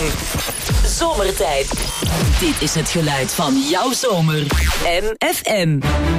lang. Zomertijd. Dit is het geluid van jouw zomer. MFM.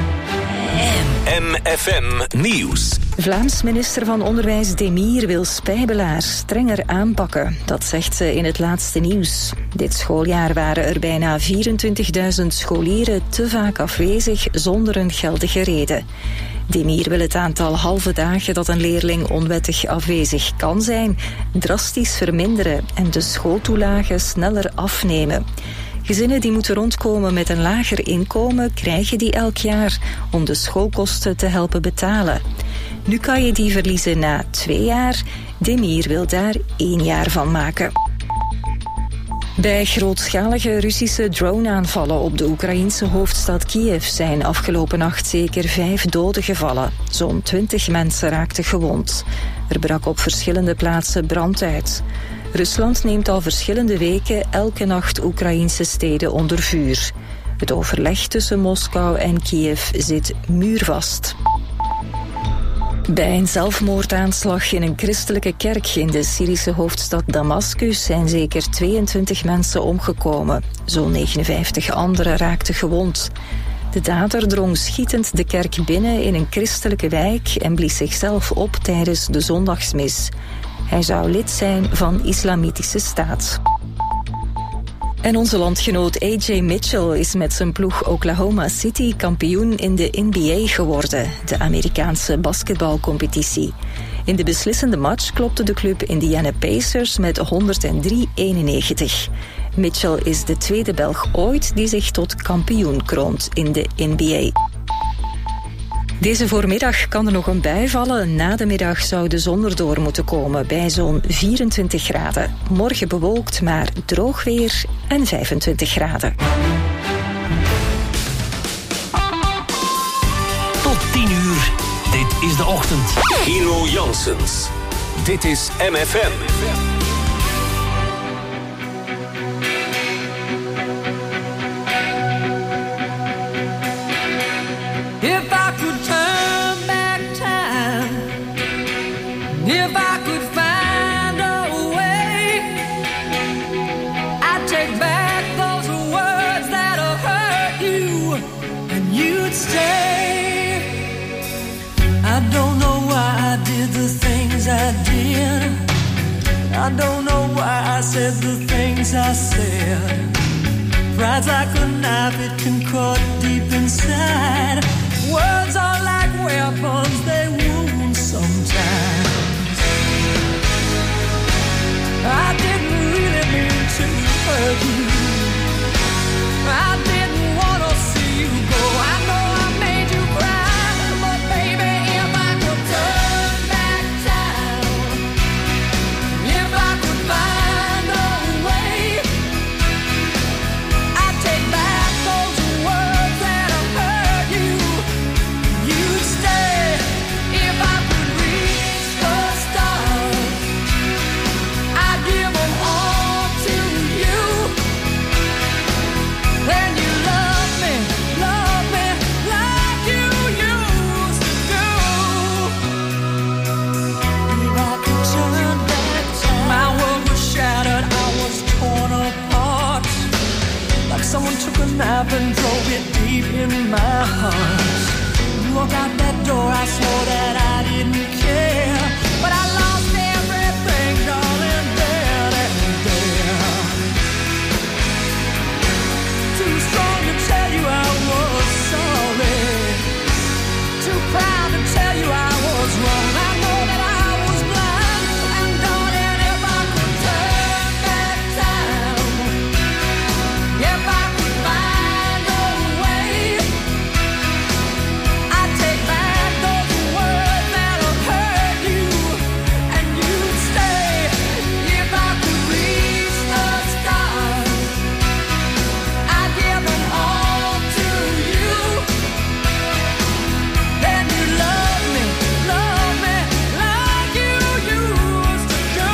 MFM Nieuws. Vlaams minister van Onderwijs Demir wil spijbelaars strenger aanpakken. Dat zegt ze in het laatste nieuws. Dit schooljaar waren er bijna 24.000 scholieren te vaak afwezig zonder een geldige reden. Demir wil het aantal halve dagen dat een leerling onwettig afwezig kan zijn drastisch verminderen en de schooltoelage sneller afnemen. Gezinnen die moeten rondkomen met een lager inkomen krijgen die elk jaar om de schoolkosten te helpen betalen. Nu kan je die verliezen na 2 jaar. Demir wil daar 1 jaar van maken. Bij grootschalige Russische drone-aanvallen op de Oekraïense hoofdstad Kiev zijn afgelopen nacht zeker 5 doden gevallen. Zo'n 20 mensen raakten gewond. Er brak op verschillende plaatsen brand uit. Rusland neemt al verschillende weken elke nacht Oekraïense steden onder vuur. Het overleg tussen Moskou en Kiev zit muurvast. Bij een zelfmoordaanslag in een christelijke kerk in de Syrische hoofdstad Damascus zijn zeker 22 mensen omgekomen. Zo'n 59 anderen raakten gewond. De dader drong schietend de kerk binnen in een christelijke wijk en blies zichzelf op tijdens de zondagsmis. Hij zou lid zijn van Islamitische Staat. En onze landgenoot A.J. Mitchell is met zijn ploeg Oklahoma City kampioen in de NBA geworden, de Amerikaanse basketbalcompetitie. In de beslissende match klopte de club Indiana Pacers met 103-91. Mitchell is de tweede Belg ooit die zich tot kampioen kroont in de NBA. Deze voormiddag kan er nog een bui vallen. Na de middag zou de zon erdoor moeten komen bij zo'n 24 graden. Morgen bewolkt, maar droog weer en 25 graden. Tot 10 uur. Dit is de ochtend. Gino Janssens. Dit is MFM. If I could turn back time, if I could find a way, I'd take back those words that have hurt you, and you'd stay. I don't know why I did the things I did. I don't know why I said the things I said. Pride's like a knife, it can cut deep inside. Words are like weapons, they wound sometimes. I didn't really mean to hurt you. I didn't want to see you go. I know I made you cry, but baby, if I could turn back time, if I could find a way, I'd take back those words that have hurt you. You'd stay if I could reach the stars. I'd give them all to you. Then you love me like you used to do. If I could turn back time, my world was shattered, I was torn apart. Like someone took a knife and drove it deep in my heart. Walk out that door, I swore that I didn't care, but I lost everything, darling, then and there. Too strong to tell you I was sorry, too proud to tell you I was wrong. I know that I was blind, and darling, if I could turn back time, if I could find a way, I'd take back those words that have hurt you, and you'd stay if I could reach the stars. I'd give them all to you. Then you love me like you used to do.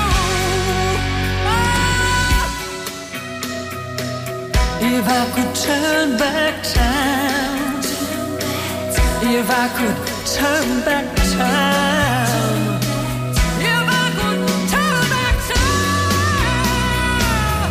If I could turn back time, if I could turn back time, if I could turn back time,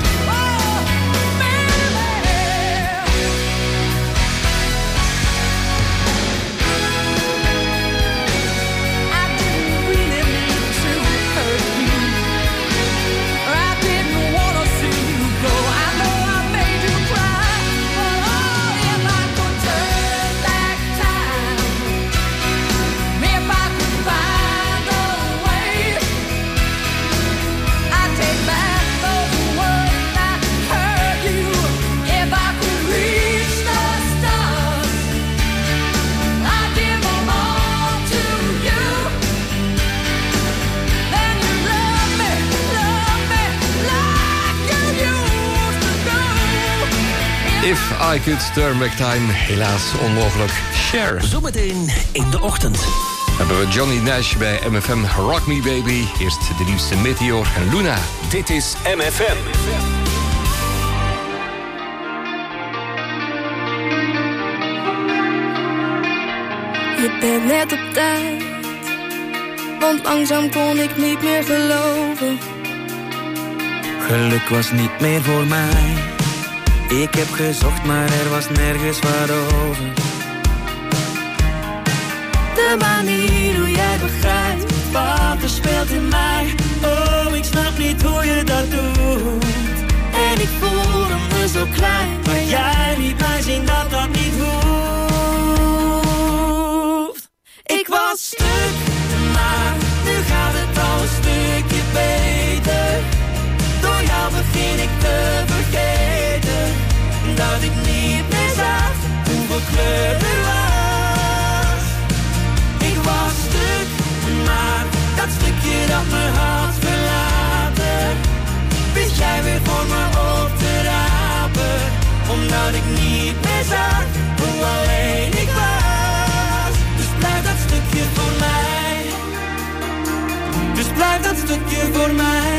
If I Could Turn Back Time, helaas onmogelijk. Cher. Zometeen in de ochtend Hebben we Johnny Nash bij MFM Rock Me Baby. Eerst de nieuwste Meteor en Luna. Dit is MFM. Je bent net op tijd, want langzaam kon ik niet meer geloven. Geluk was niet meer voor mij. Ik heb gezocht, maar er was nergens wat over. De manier hoe jij begrijpt wat er speelt in mij. Oh, ik snap niet hoe je dat doet. En ik voelde me zo klein, maar jij liet mij zien dat dat niet hoeft. Ik was stuk, maar nu gaat het al een stukje beter. Door jou begin ik te vergeten dat ik niet meer zag hoeveel kleur er was. Ik was stuk, maar dat stukje dat me had verlaten, wist jij weer voor me op te rapen. Omdat ik niet meer zag hoe alleen ik was. Dus blijf dat stukje voor mij. Dus blijf dat stukje voor mij.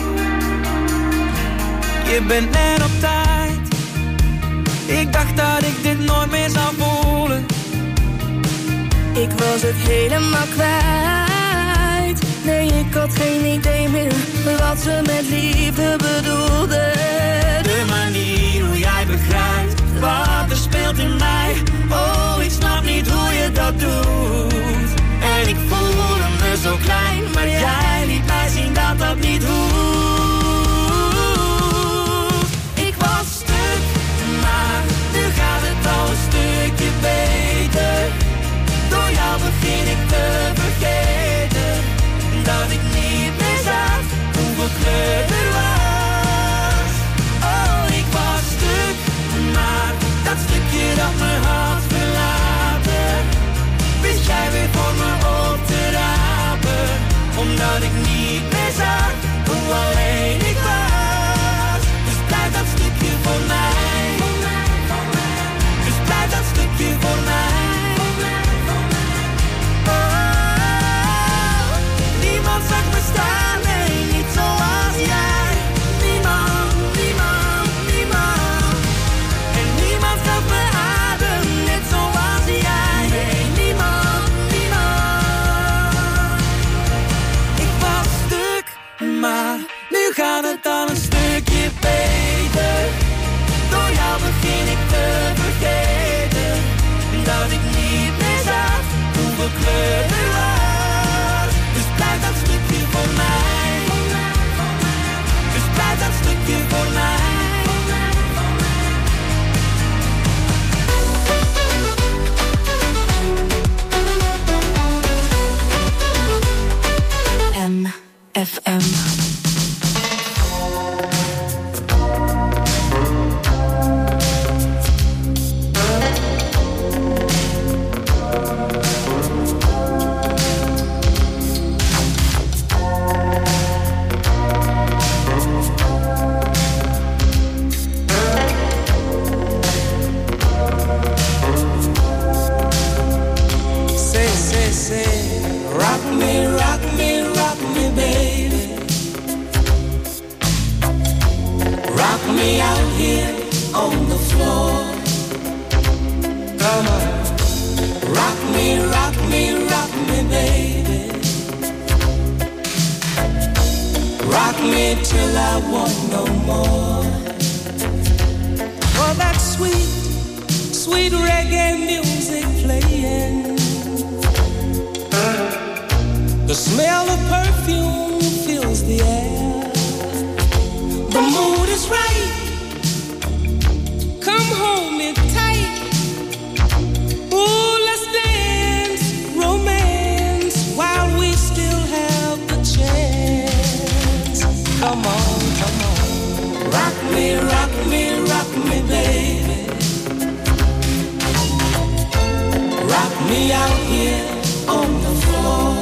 Je bent net op tijd. Ik dacht dat ik dit nooit meer zou voelen. Ik was het helemaal kwijt. Nee, ik had geen idee meer wat ze met liefde bedoelde. De manier hoe jij begrijpt wat er speelt in mij. Oh, ik snap niet hoe je dat doet. En ik voelde me zo klein, maar jij liet mij zien dat dat niet hoeft. Ik was stuk, maar nu gaat het al een stukje beter. Door jou begin ik te vergeten dat ik niet meer zag hoeveel kleur er was. Oh, ik was stuk, maar dat stukje dat me had verlaten, wist jij weer voor me op te rapen. Omdat ik niet meer zag hoe alleen ik was. Dus blijf dat stukje voor mij. Dus blijf dat stukje voor mij. Niemand zag me staan, nee, niet zoals jij. Niemand, niemand, niemand. En niemand gaf me adem, net zoals jij. Nee, niemand, niemand. Ik was stuk, maar nu gaat het al een stukje beter. Door jou begin ik te vergeten dat ik niet meer zag hoeveel kleur er was. Blijf dat stukje voor mij. Dus blijf dat stukje voor mij. MFM. Rock me, rock me, rock me, baby. Rock me out here on the floor. Come on. Rock me, rock me, rock me, baby. Rock me till I want no more. Oh, that sweet, sweet reggae music playing. The smell of perfume fills the air. The mood is right. Come hold me tight. Ooh, let's dance, romance, while we still have the chance. Come on, come on. Rock me, rock me, rock me, baby. Rock me out here on the floor.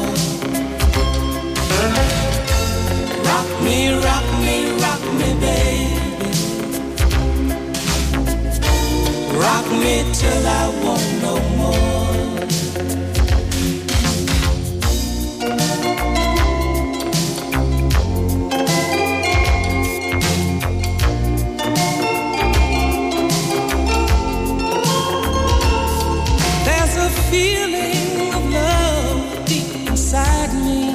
Rock me, rock me, rock me, baby. me till I want no more. There's a feeling of love deep inside me.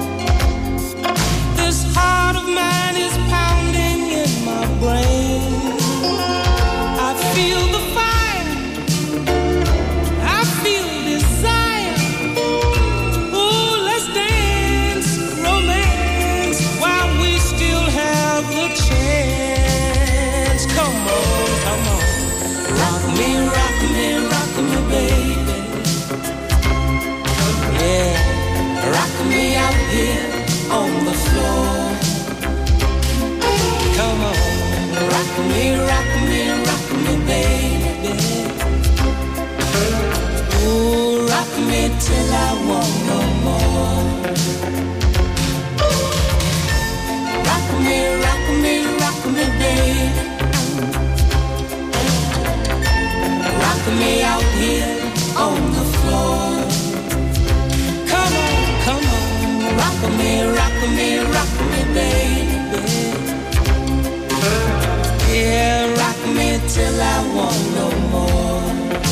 This heart of mine is pounding in my brain. I feel the fire, I feel desire. Oh, let's dance, romance, while we still have the chance. Come on, come on. Rock me, rock me, rock me, baby. Yeah, rock me out here on the floor. Come on. Rock me, rock me, rock me, baby. Ooh, rock me till I want no more. Rock me, rock me, rock me, baby. Rock me out here on the floor. Come on, come on. Rock me, rock me, rock me, baby. Yeah, rock me till I want no more.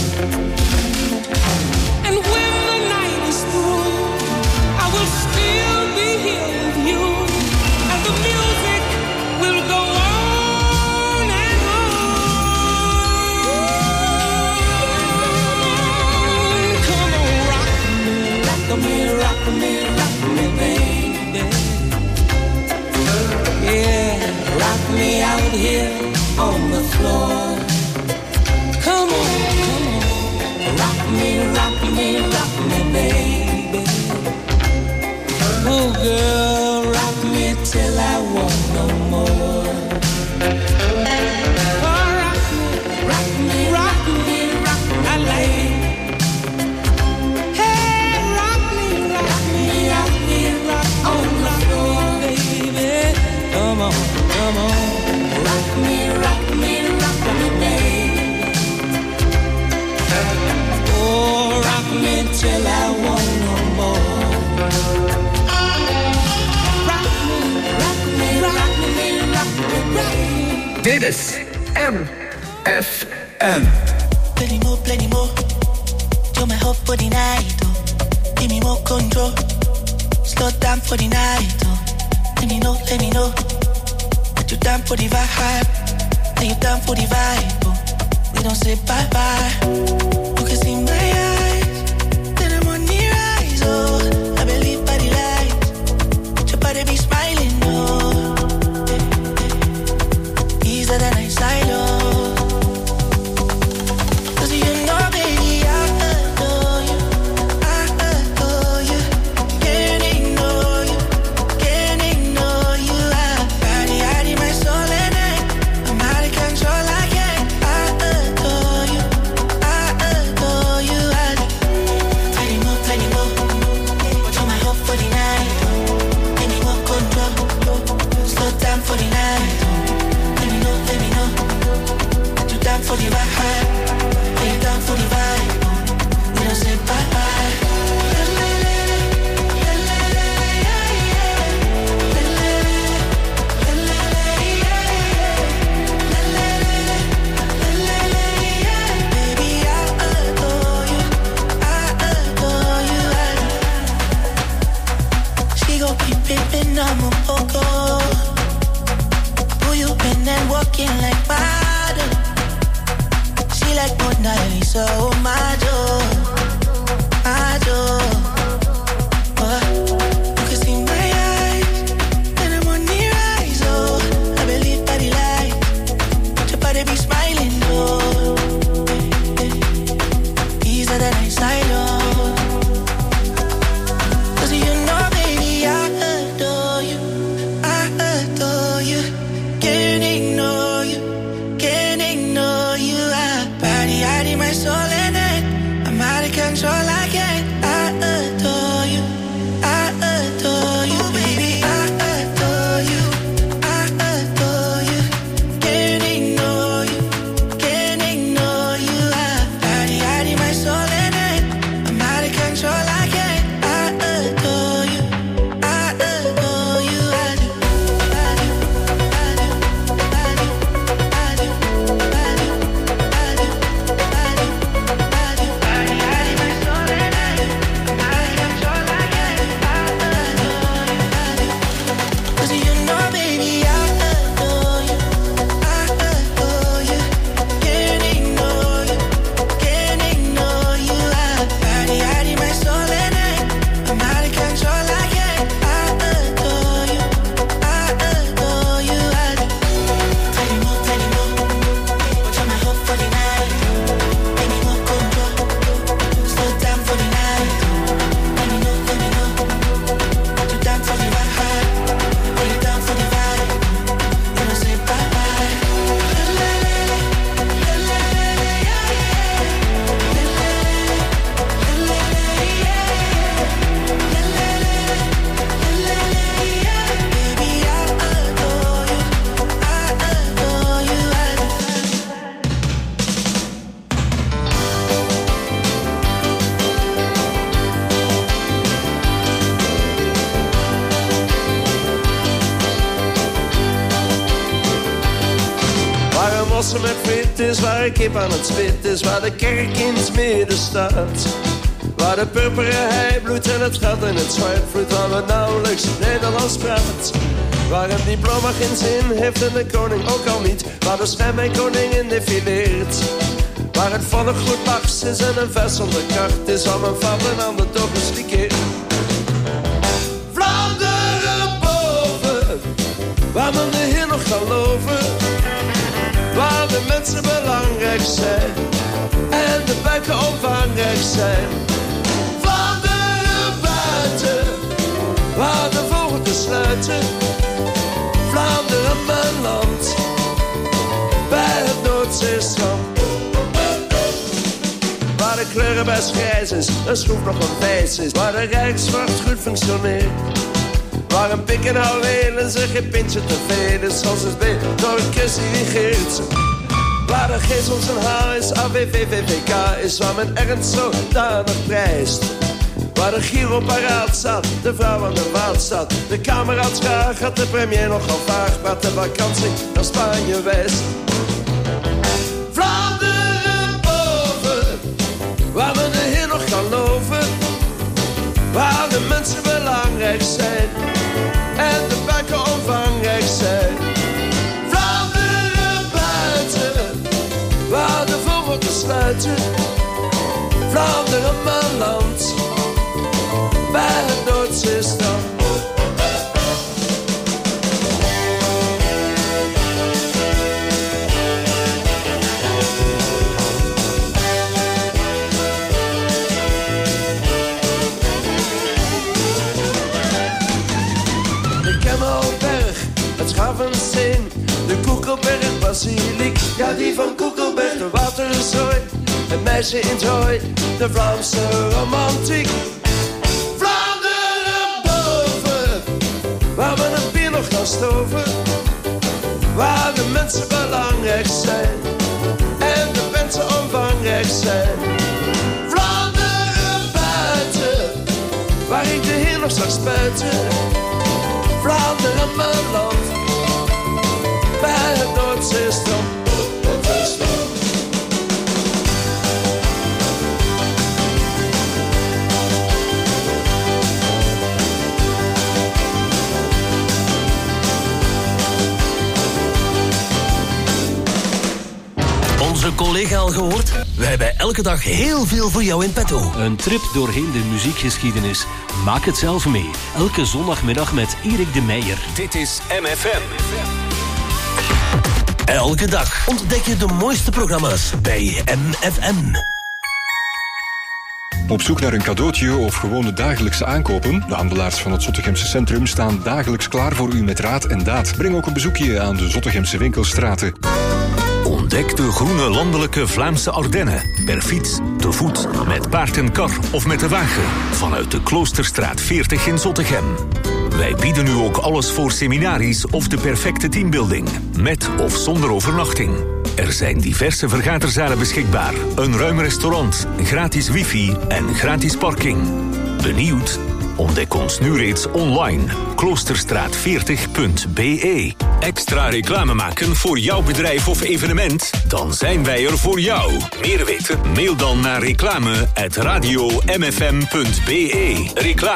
And when the night is through, I will still be here with you. And the music will go on and on. Come on, rock me, Rock me, rock me, baby. Yeah, rock me out here on the floor. come on, come on. Rock me, rock me, rock me, baby. Oh, girl, Rock me till I want no more. oh, rock me, Rock me, rock me, rock me, I like it. Hey, rock me out here, rock on the floor. baby. Come on, come on. Rock me, rock me, rock me, baby. Oh, rock me till I want no more. Rock me, rock me, rock me, rock me, baby. Dit is MFM. Plenty more. You're my hope for the night, oh. Give me more control. Slow down for the night, oh. Let me know. That you down for the vibe. That you down for the vibe, oh. We don't say bye-bye. You can see my eyes. Then I'm on the rise, oh. I believe by the light. Your body be smiling, oh. Easier than I silo. You mensen met fit is, waar een kip aan het spit is, waar de kerk in het midden staat. Waar de purperen hei bloedt en het gat in het zwart vloeit, waar we nauwelijks Nederlands praat. Waar een diploma geen zin heeft en de koning ook al niet, waar de stem en koningin defileert. Waar het volk goed mars is en een vers zonder kracht is, waar men vatten aan de top is gekeerd. Vlaanderen boven, waar men de Heer nog kan loven. Waar de mensen belangrijk zijn en de buiken omvangrijk zijn. Vlaanderen buiten, waar de vogeltjes sluiten. Vlaanderen mijn land, bij het Noordzeestrand. Waar de kleuren best grijs is, een schroef nog een wijs is. Waar de rijkswacht goed functioneert. Waar een pik en houwelen zich geen pintje te veel is. Zoals het beet door een kussie die geert. Waar de geest om zijn haar is, AVVVVK is. Waar men ernst zodanig prijst. Waar de Giro paraat staat, de vrouw aan de vaart staat. De kameraad graag gaat de premier nogal vaag. Praat de vakantie naar Spanje West. Vlaanderen boven, waar men de Heer nog kan loven. Waar de mensen belangrijk zijn en de buiken omvangrijk zijn. Vlaanderen buiten, waar de vogeltjes sluiten. Vlaanderen mijn land, bij het Noordzeestrand. De Kemmelberg, het Schavensteen, de Koekelberg, Basiliek, ja die van Koekelberg, de Waterzooi, het meisje in het hooi, de Vlaamse romantiek. Waar we een bier nog gaan stoven. Waar de mensen belangrijk zijn en de mensen omvangrijk zijn. Vlaanderen buiten, waar ik de Heer nog zag spuiten. Vlaanderen mijn land, bij het Noordzeestrand. Onze collega al gehoord? We hebben elke dag heel veel voor jou in petto. Een trip doorheen de muziekgeschiedenis. Maak het zelf mee. Elke zondagmiddag met Erik de Meijer. Dit is MFM. Elke dag ontdek je de mooiste programma's bij MFM. Op zoek naar een cadeautje of gewone dagelijkse aankopen? De handelaars van het Zottegemse Centrum staan dagelijks klaar voor u met raad en daad. Breng ook een bezoekje aan de Zottegemse winkelstraten. Ontdek de groene landelijke Vlaamse Ardennen. Per fiets, te voet, met paard en kar of met de wagen. Vanuit de Kloosterstraat 40 in Zottegem. Wij bieden u ook alles voor seminaries of de perfecte teambuilding. Met of zonder overnachting. Er zijn diverse vergaderzalen beschikbaar. Een ruim restaurant, gratis wifi en gratis parking. Benieuwd? Ontdek ons nu reeds online. Kloosterstraat40.be. Extra reclame maken voor jouw bedrijf of evenement? Dan zijn wij er voor jou. Meer weten? Mail dan naar reclame@radiomfm.be.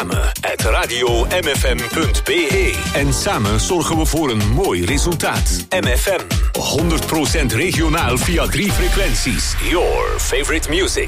Reclame@radiomfm.be. En samen zorgen we voor een mooi resultaat. MFM. 100% regionaal via 3 frequenties. Your favorite music.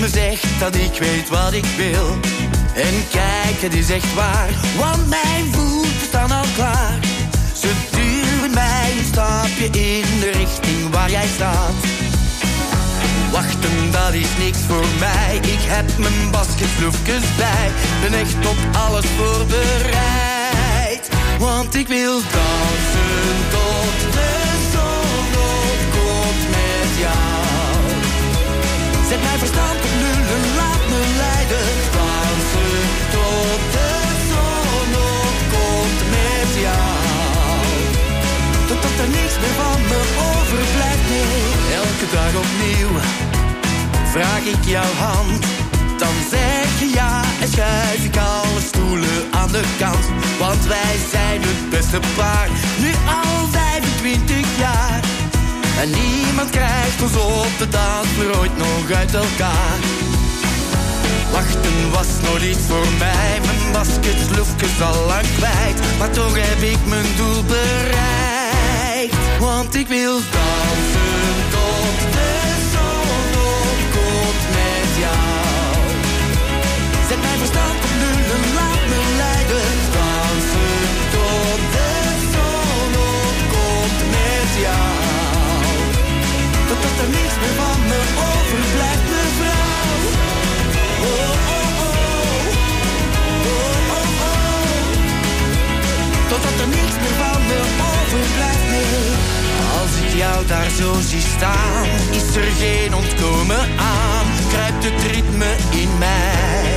zegt dat ik weet wat ik wil. En kijk, het is echt waar, want mijn voeten staan al klaar. Ze duwen mij een stapje in de richting waar jij staat. Wachten, dat is niks voor mij. Ik heb mijn basketbloefjes bij. Ben echt op alles voorbereid. Want ik wil dansen tot de zon opkomt met jou. Zet mijn verstand op nul en laat me leiden. Dansen tot de zon opkomt met jou. Totdat er niks meer van me overblijft, nee. Elke dag opnieuw vraag ik jouw hand. Dan zeg je ja en schuif ik alle stoelen aan de kant. Want wij zijn het beste paar, nu al 25 jaar. En niemand krijgt ons op de dansvloer ooit nog uit elkaar. Wachten was nooit iets voor mij. Mijn basketsloefjes al lang kwijt. Maar toch heb ik mijn doel bereikt. Want ik wil dansen tot de zon opkomt met jou. Zet mijn verstand op nul en laat me leiden. Dansen tot de zon opkomt met jou. Totdat er niks meer van me overblijft, mevrouw. Oh, oh, oh. Oh, oh, oh. Totdat er niks meer van me overblijft, nee. Als ik jou daar zo zie staan, is er geen ontkomen aan. Kruipt het ritme in mij.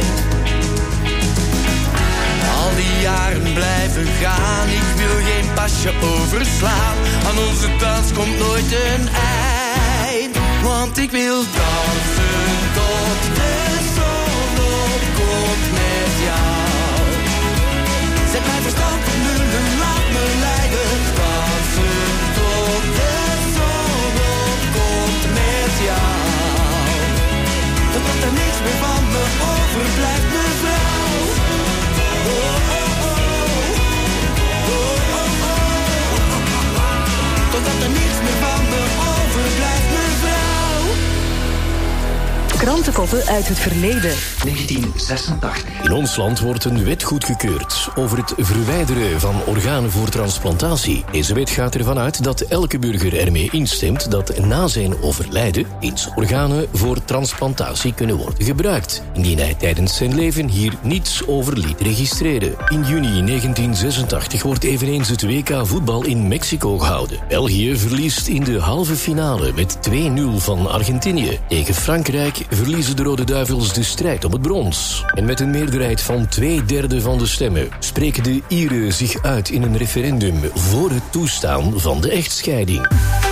Al die jaren blijven gaan, ik wil geen pasje overslaan. Aan onze dans komt nooit een eind. Want ik wil dansen tot de zon opkomt met jou. Zet mijn verstand op nul en laat me leiden. Dansen tot de zon opkomt met jou. Totdat er niks meer van me overblijft, mevrouw. Oh, oh, oh. Oh, oh, oh. Totdat er niks meer van me overblijft, mevrouw. Krantenkoppen uit het verleden. 1986. In ons land wordt een wet goedgekeurd over het verwijderen van organen voor transplantatie. Deze wet gaat ervan uit dat elke burger ermee instemt dat na zijn overlijden eens organen voor transplantatie kunnen worden gebruikt, indien hij tijdens zijn leven hier niets over liet registreren. In juni 1986 wordt eveneens het WK voetbal in Mexico gehouden. België verliest in de halve finale met 2-0 van Argentinië. Tegen Frankrijk verliezen de Rode Duivels de strijd om het brons. En met een meerderheid van 2/3 van de stemmen spreken de Ieren zich uit in een referendum voor het toestaan van de echtscheiding.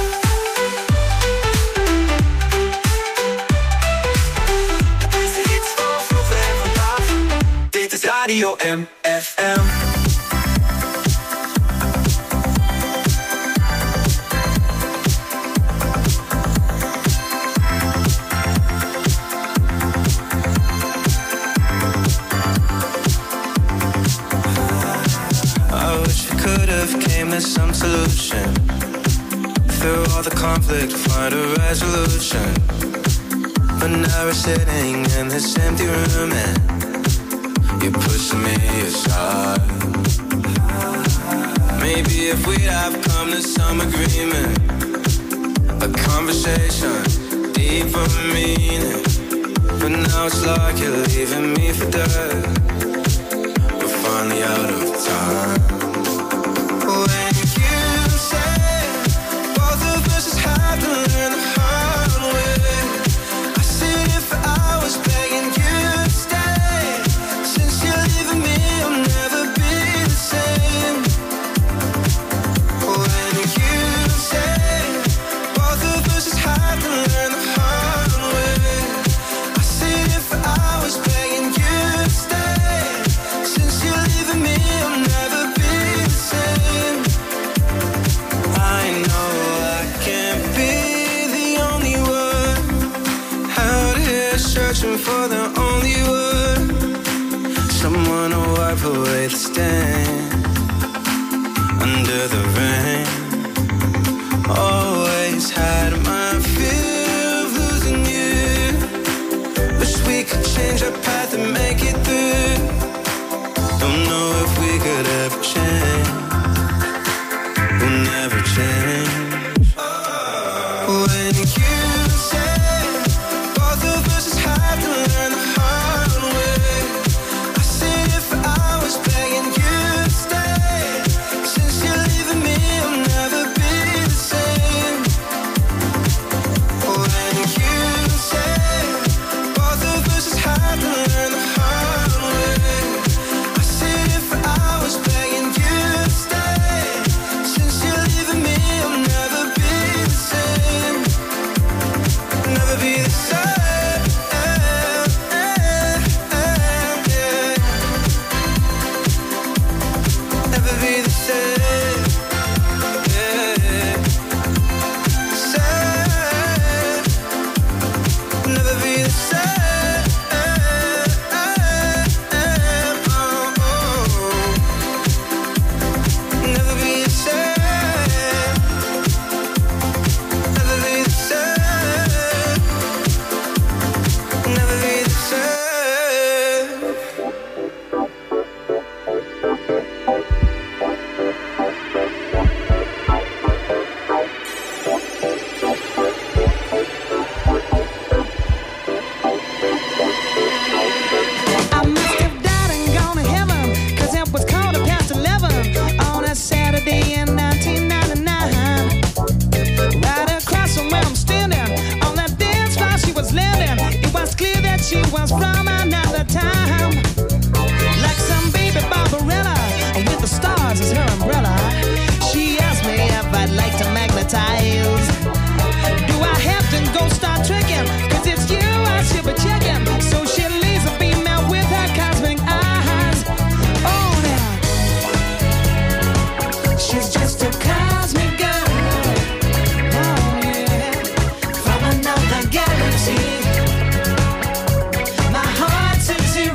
Dit is Radio MFM. Came to some solution. Through all the conflict, find a resolution. But now we're sitting in this empty room and you're pushing me aside. Maybe if we'd have come to some agreement, a conversation, deeper meaning. But now it's like you're leaving me for dead. We're finally out of time. When you say both of us just have to learn the hard way, I sit here for hours begging you to stay. Since you're leaving me, I'll never be the same. When you say both of us just have to learn the hard way, I sit here for hours begging you to stay. Since you're leaving me, I'll never be the same. I know I can't be the only one out here searching for the only one, someone to wipe away the stain under the rain. Always had my fear of losing you, but change our path and make it through. Don't know if we could ever change. We'll never change. When you say both of us just have to learn the hard way, I sit here for hours begging you to stay. Since you're leaving me, I'll never be the same. When you say both of us just have to learn the hard way, I sit here for hours begging you to stay. Since you're leaving me, I'll never be the same. Never be the same. Never be the same. Same. Never be the same. Never be the same. Never be the same. Never be the same. I must have died and gone to heaven, 'cause it was 11:15 on a Saturday in 1999. Right across from where I'm standing, on that dance floor she was landing. It was clear that she was from another time. Like some baby Barbarella, with the stars as her umbrella. She asked me if I'd like to magnetize. Do I have to go start tricking? 'Cause it's you I should be checking. So she leaves a female with her cosmic eyes. Oh, now she's just a cosmic girl. Oh, yeah. From another galaxy. My heart's at 0.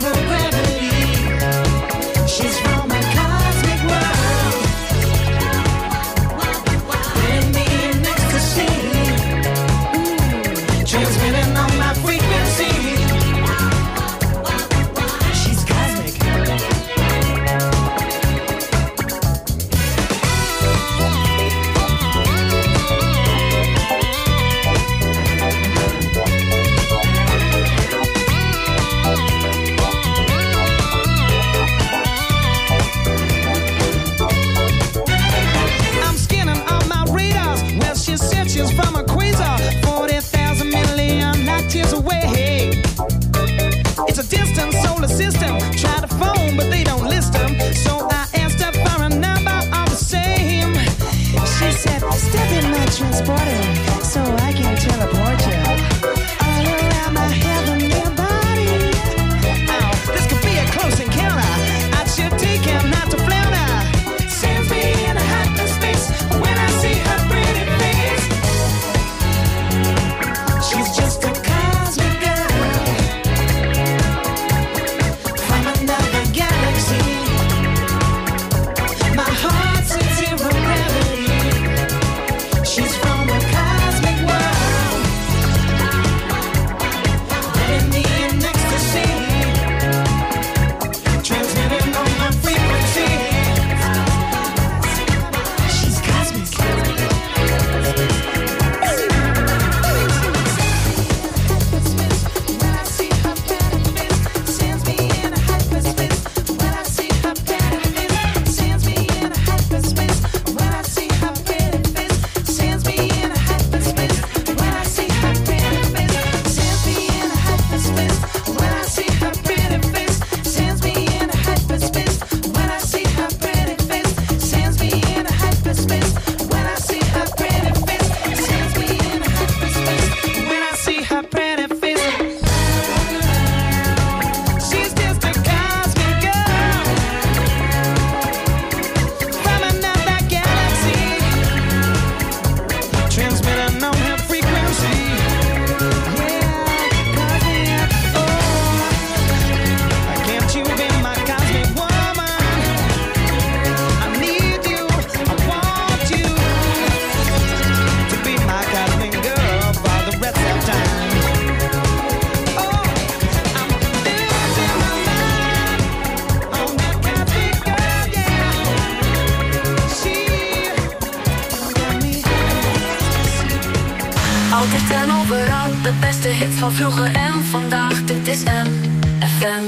De beste hits van vroeger en vandaag. Dit is MFM.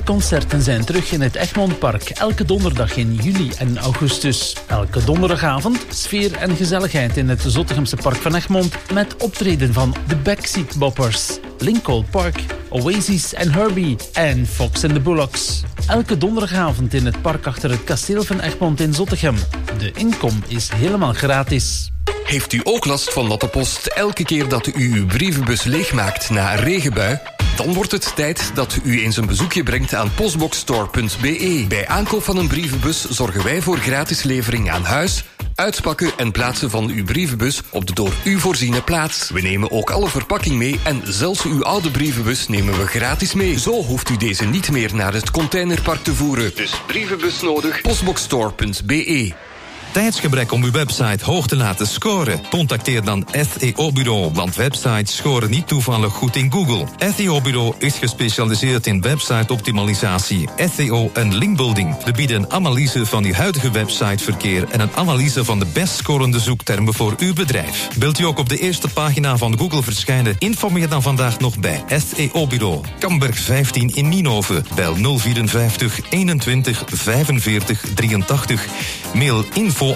concerten zijn terug in het Egmondpark. Elke donderdag in juli en augustus. Elke donderdagavond sfeer en gezelligheid in het Zottegemse Park van Egmond. Met optreden van de Backseat Boppers, Lincoln Park, Oasis en Herbie en Fox and the Bullocks. Elke donderdagavond in het park achter het kasteel van Egmond in Zottegem. De inkom is helemaal gratis. Heeft u ook last van natte post elke keer dat u uw brievenbus leegmaakt na een regenbui? Dan wordt het tijd dat u eens een bezoekje brengt aan postboxstore.be. Bij aankoop van een brievenbus zorgen wij voor gratis levering aan huis, uitpakken en plaatsen van uw brievenbus op de door u voorziene plaats. We nemen ook alle verpakking mee en zelfs uw oude brievenbus nemen we gratis mee. Zo hoeft u deze niet meer naar het containerpark te voeren. Dus brievenbus nodig, postboxstore.be. Tijdsgebrek om uw website hoog te laten scoren? Contacteer dan SEO Bureau, want websites scoren niet toevallig goed in Google. SEO Bureau is gespecialiseerd in website-optimalisatie, SEO en linkbuilding. We bieden een analyse van uw huidige websiteverkeer en een analyse van de best scorende zoektermen voor uw bedrijf. Wilt u ook op de eerste pagina van Google verschijnen? Informeer dan vandaag nog bij SEO Bureau. Kamberg 15 in Nienhoven. Bel 054 21 45 83. Mail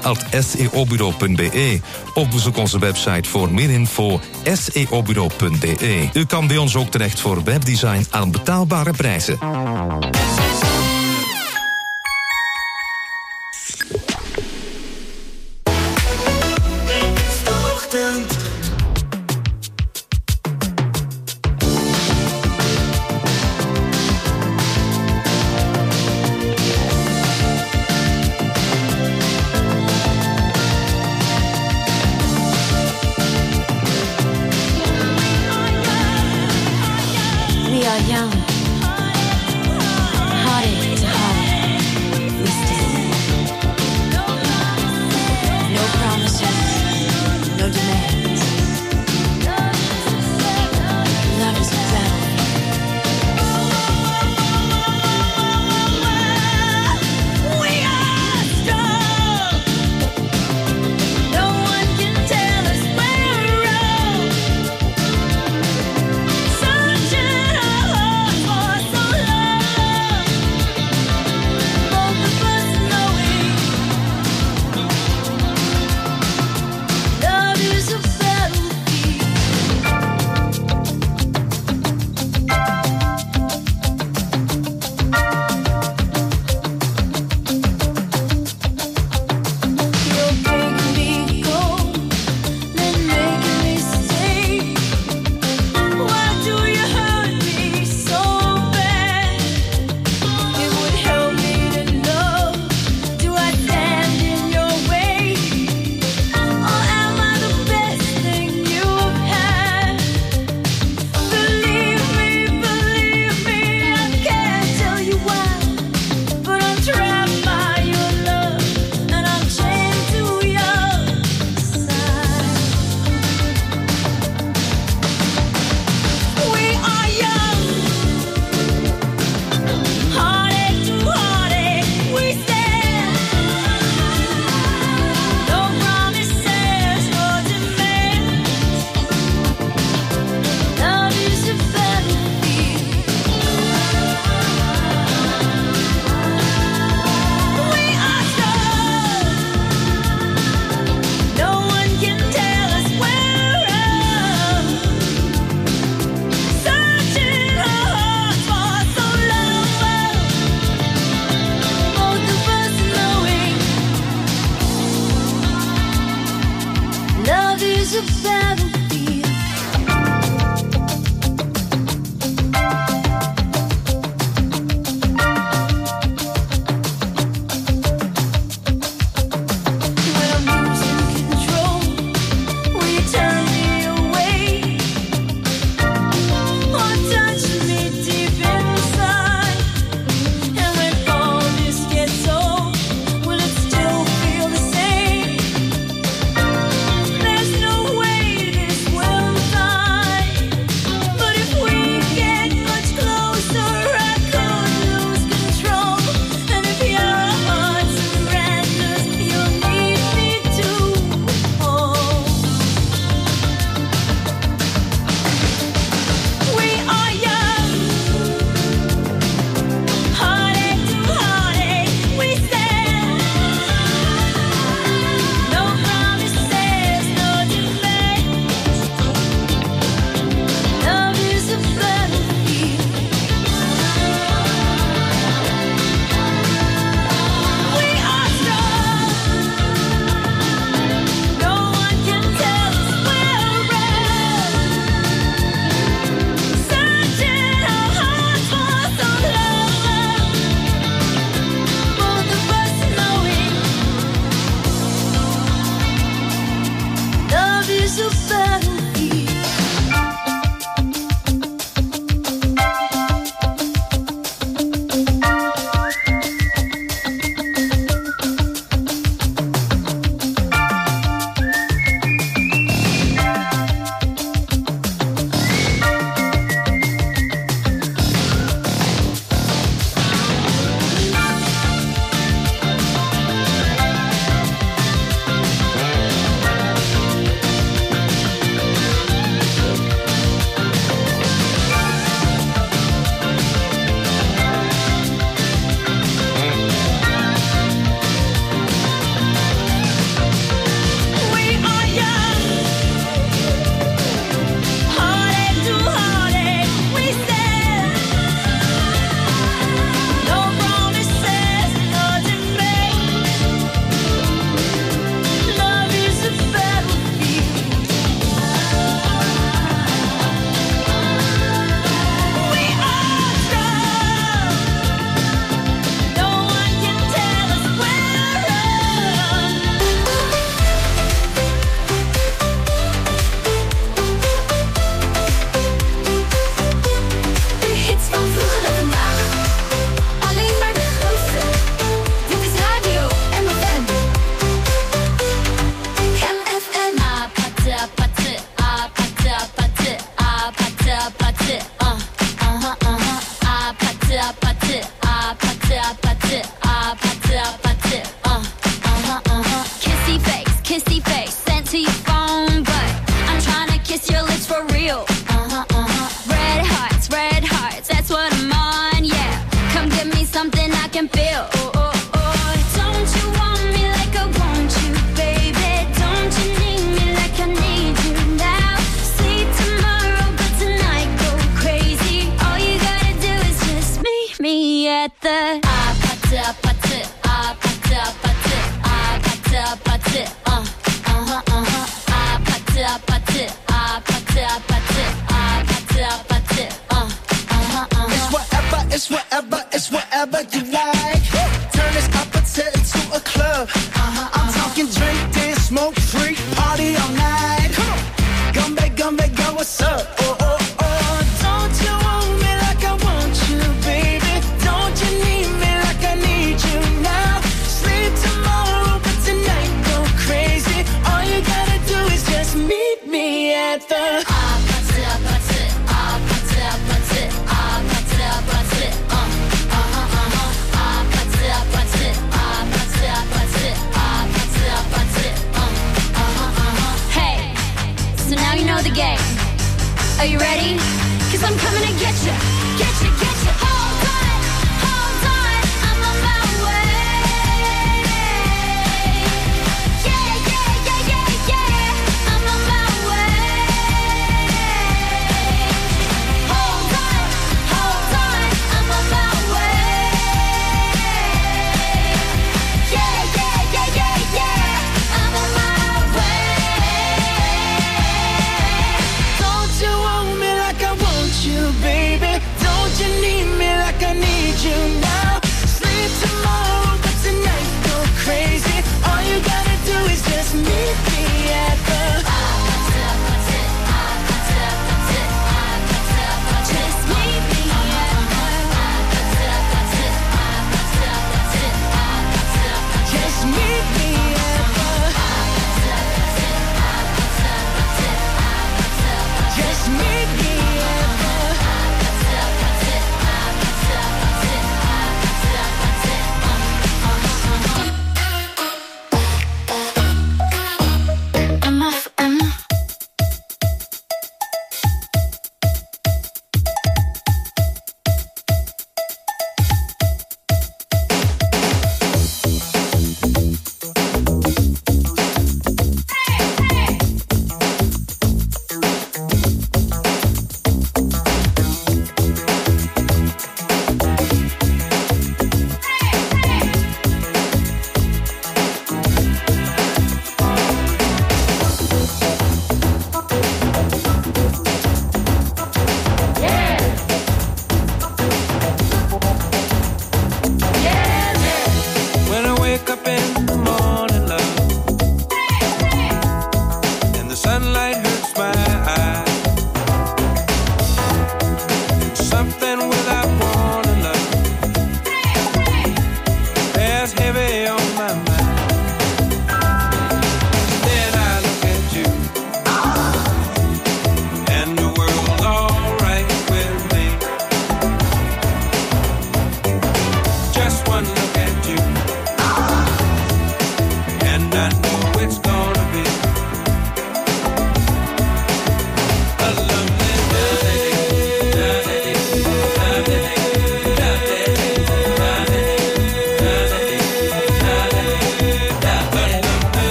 info@seobureau.be. Of bezoek onze website voor meer info seobureau.be. U kan bij ons ook terecht voor webdesign aan betaalbare prijzen. There's no way this is a battlefield. Kissy face, sent to your phone, but I'm trying to kiss your lips for real. Red hearts, that's what I'm on, yeah. Come give me something I can feel. Don't you want me like I want you, baby? Don't you need me like I need you now? Sleep tomorrow, but tonight go crazy. All you gotta do is just meet me at the It's whatever you like. Turn this opposite into a club. I'm talking drink, dance, smoke, freak, party all night. Come back, girl, what's up? Don't you want me like I want you, baby? Don't you need me like I need you now? Sleep tomorrow, but tonight go crazy. All you gotta do is just meet me at the the game. Are you ready? 'Cause I'm coming to get you. Get you. Hold on, I'm on my way. Yeah, I'm on my way. Hold on, I'm on my way. Yeah, I'm on my way. you, baby. Don't you need me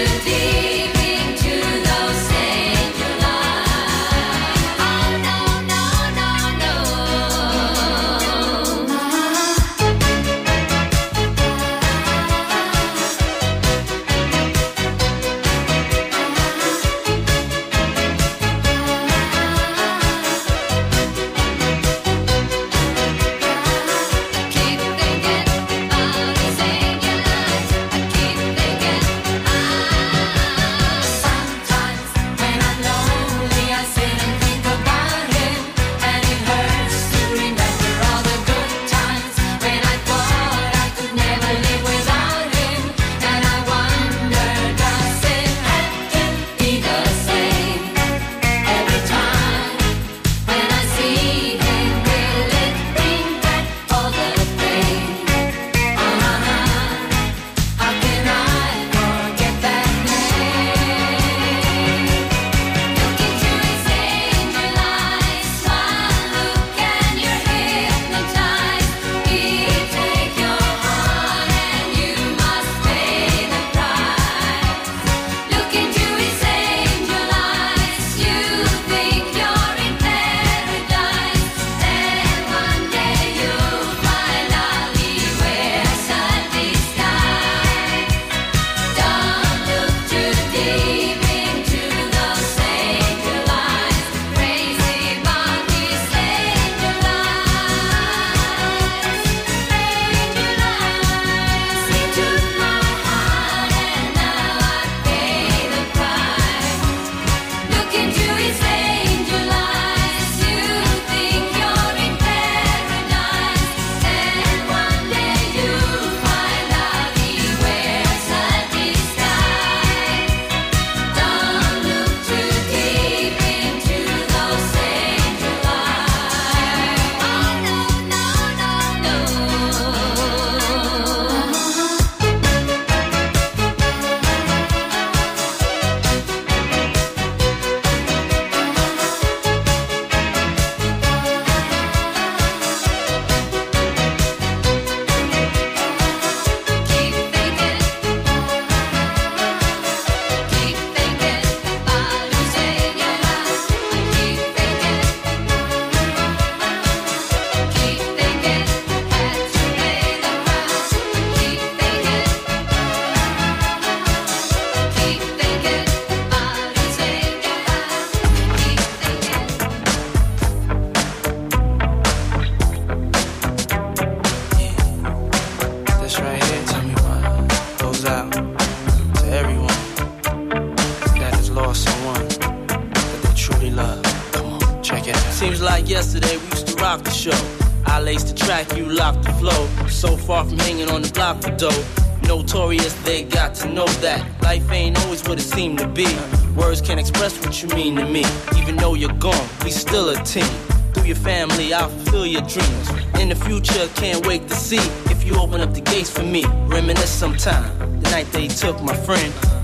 like yesterday, we used to rock the show. I laced the track, you locked the flow. So far from hanging on the block for dough. Notorious, they got to know that life ain't always what it seemed to be. Words can't express what you mean to me. Even though you're gone, we still a team. Through your family, I'll fulfill your dreams. In the future, can't wait to see if you open up the gates for me. Reminisce sometime, the night they took my friend.